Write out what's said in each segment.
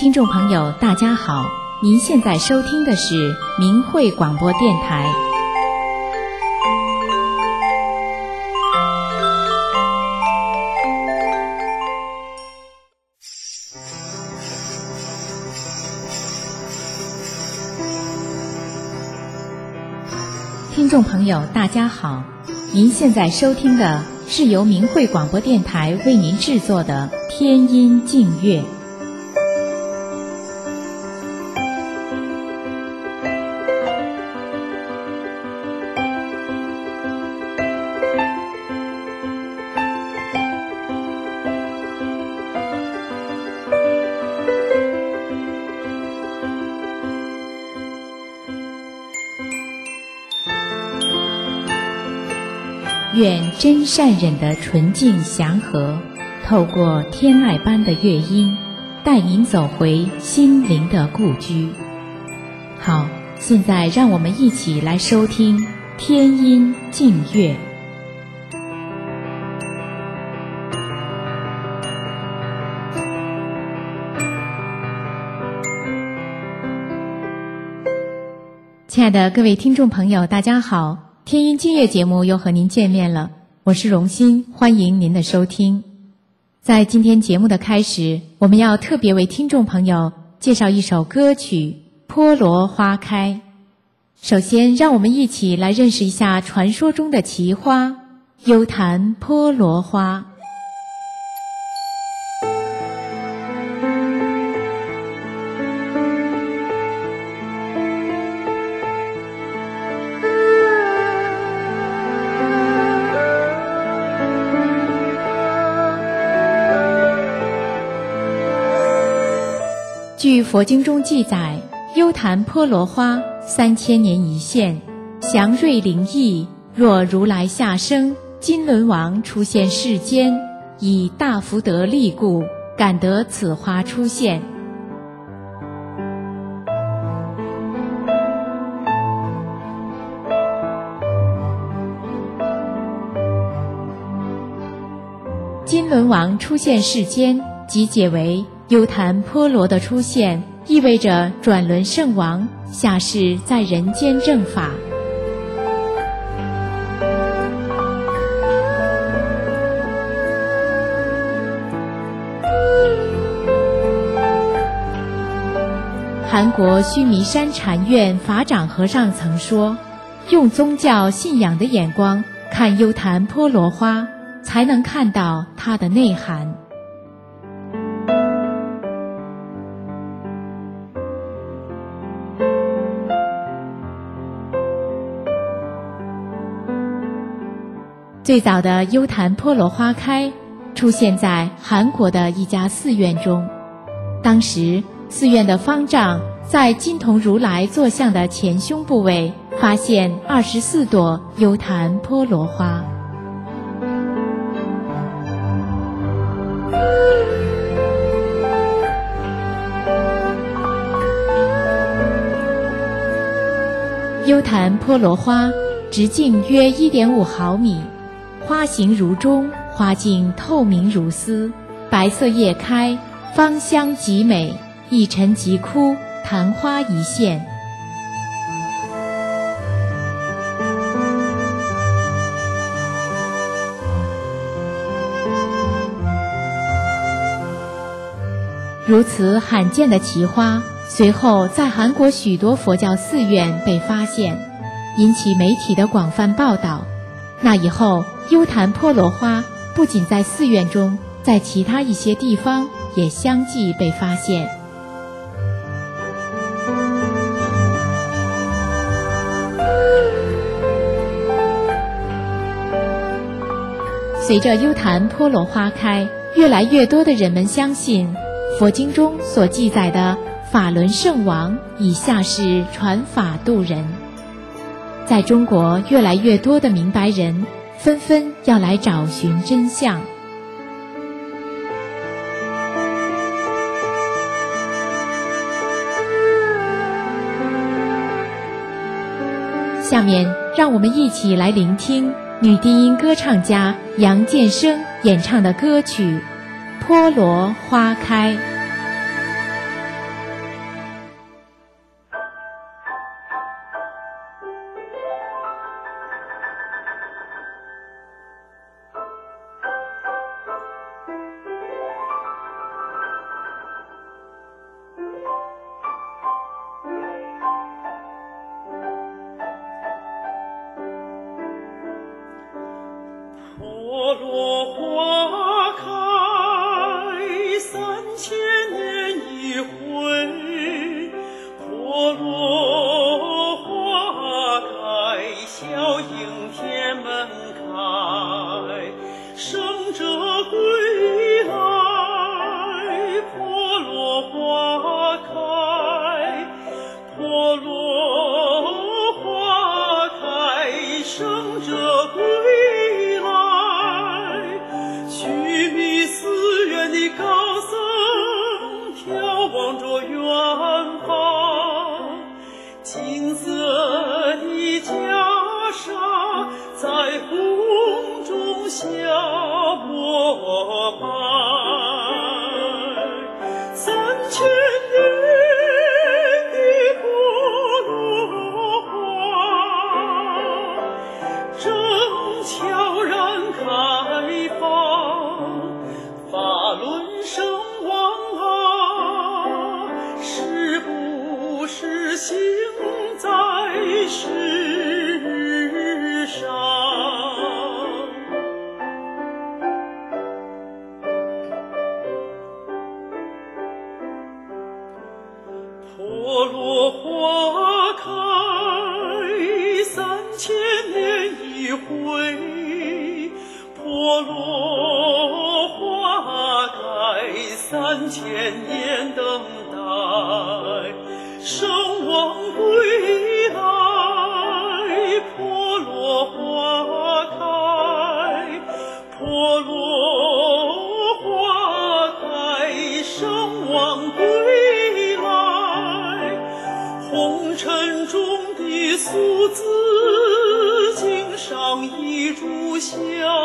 听众朋友大家好，您现在收听的是明慧广播电台。听众朋友大家好，您现在收听的是由明慧广播电台为您制作的天音净乐。愿真善忍的纯净祥和，透过天籁般的乐音，带您走回心灵的故居。好，现在让我们一起来收听天音净乐。亲爱的各位听众朋友大家好，天音净乐节目又和您见面了，我是荣欣，欢迎您的收听。在今天节目的开始，我们要特别为听众朋友介绍一首歌曲《波罗花开》。首先让我们一起来认识一下传说中的奇花幽檀波罗花。据佛经中记载，幽檀波罗花3000年一现，祥瑞灵异，若如来下生，金轮王出现世间，以大福德力故，感得此花出现。金轮王出现世间，即解为幽檀波罗的出现，意味着转轮圣王下世在人间正法。韩国须弥山禅院法长和尚曾说，用宗教信仰的眼光看幽檀波罗花，才能看到它的内涵。最早的幽檀波罗花开出现在韩国的一家寺院中，当时寺院的方丈在金童如来坐像的前胸部位发现24朵幽檀波罗花。幽檀波罗花直径约1.5毫米，花形如钟，花茎透明如丝，白色叶开，芳香极美，一沉即枯，昙花一现。如此罕见的奇花，随后在韩国许多佛教寺院被发现，引起媒体的广泛报道。那以后，幽檀波罗花不仅在寺院中，在其他一些地方也相继被发现。随着幽檀波罗花开，越来越多的人们相信佛经中所记载的法轮圣王以下世传法度人。在中国，越来越多的明白人纷纷要来找寻真相。下面让我们一起来聆听女低音歌唱家杨建生演唱的歌曲《波罗花开》。 婆罗花开3000年一回，婆罗花开3000年等待，圣王归来，婆罗花开，婆罗花开，圣王归来，红尘中的俗子经上一炷香，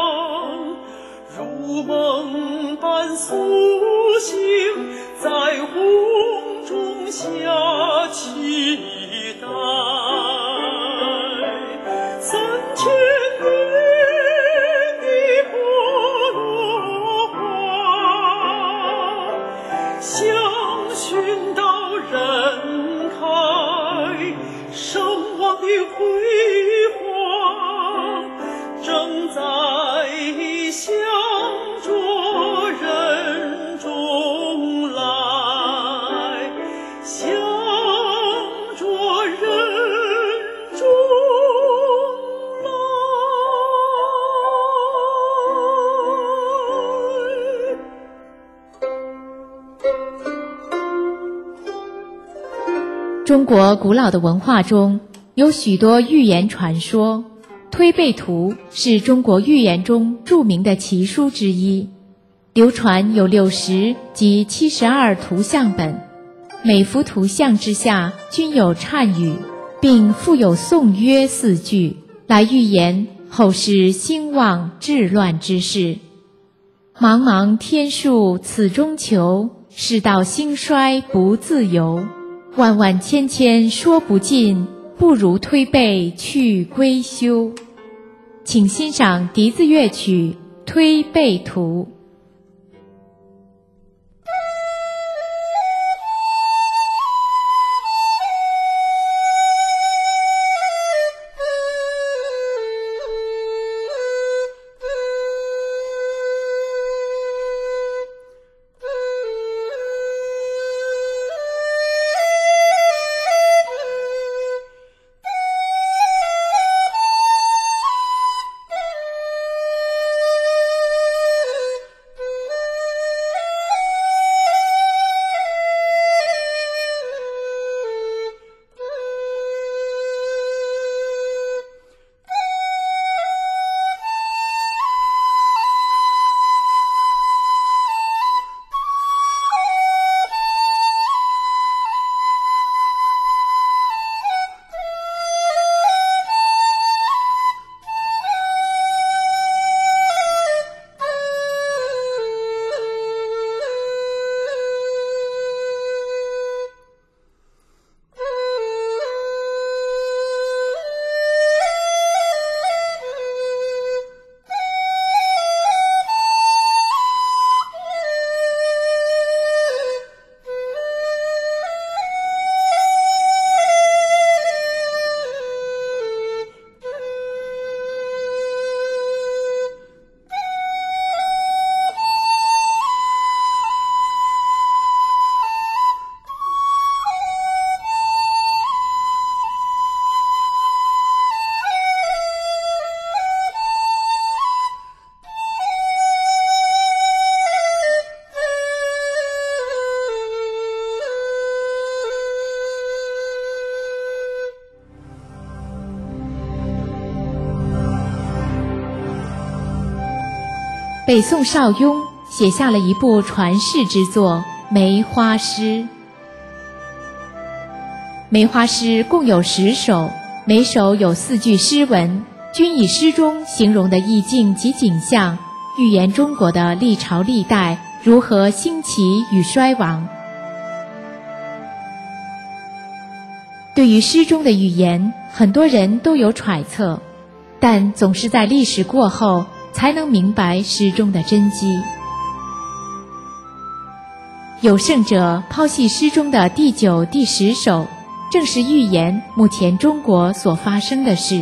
如梦般苏醒，在红中下期待。3000年的婆罗花，香熏到人开，圣王的辉煌正在向着人中来，向着人中来。 中国古老的文化中有许多寓言传说，推背图是中国寓言中著名的奇书之一，流传有60及72图像本，每幅图像之下均有忏语，并附有颂约4句，来预言后世兴旺治乱之事。茫茫天数此中求，世道兴衰不自由。万万千千说不尽，不如推背去归休。请欣赏笛子乐曲《推背图》。北宋邵雍写下了一部传世之作《梅花诗》。梅花诗共有10首，每首有4句诗文，均以诗中形容的意境及景象，预言中国的历朝历代如何兴起与衰亡。对于诗中的语言，很多人都有揣测，但总是在历史过后才能明白诗中的真机。有甚者剖析诗中的第9、第10首，正是预言目前中国所发生的事。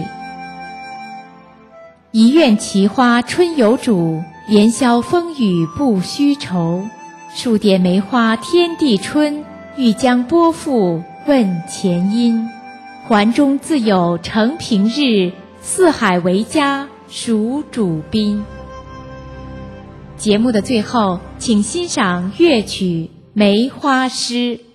一院奇花春有主，连宵风雨不须愁。数点梅花天地春，欲将波复问前因。环中自有承平日，四海为家属主宾。节目的最后，请欣赏乐曲《梅花诗》。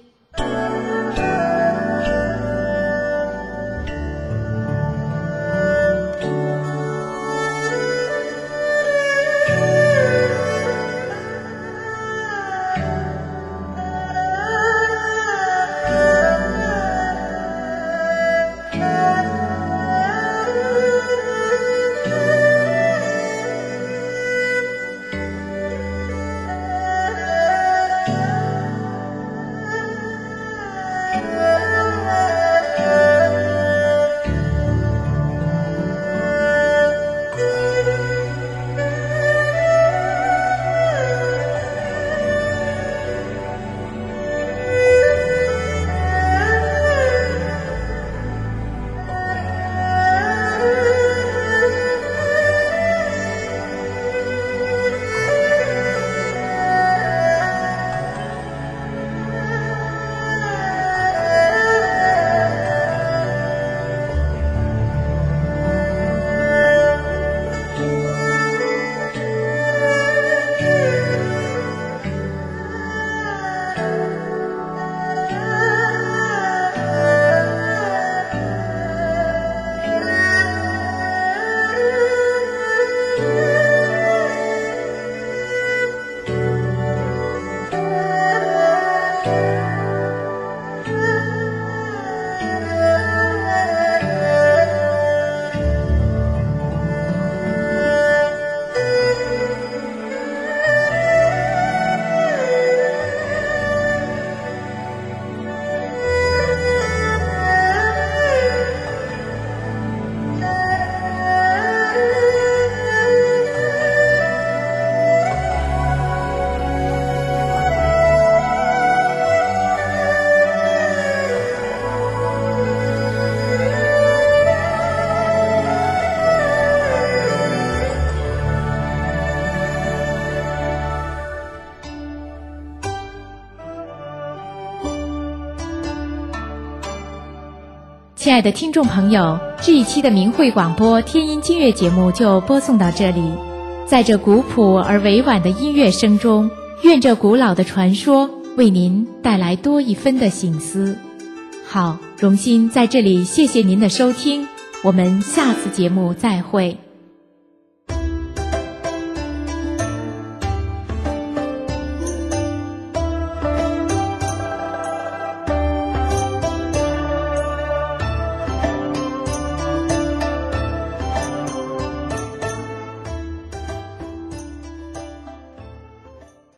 亲爱的听众朋友，这一期的明慧广播天音经乐节目就播送到这里。在这古朴而委婉的音乐声中，愿这古老的传说为您带来多一分的省思。好，荣心在这里谢谢您的收听，我们下次节目再会。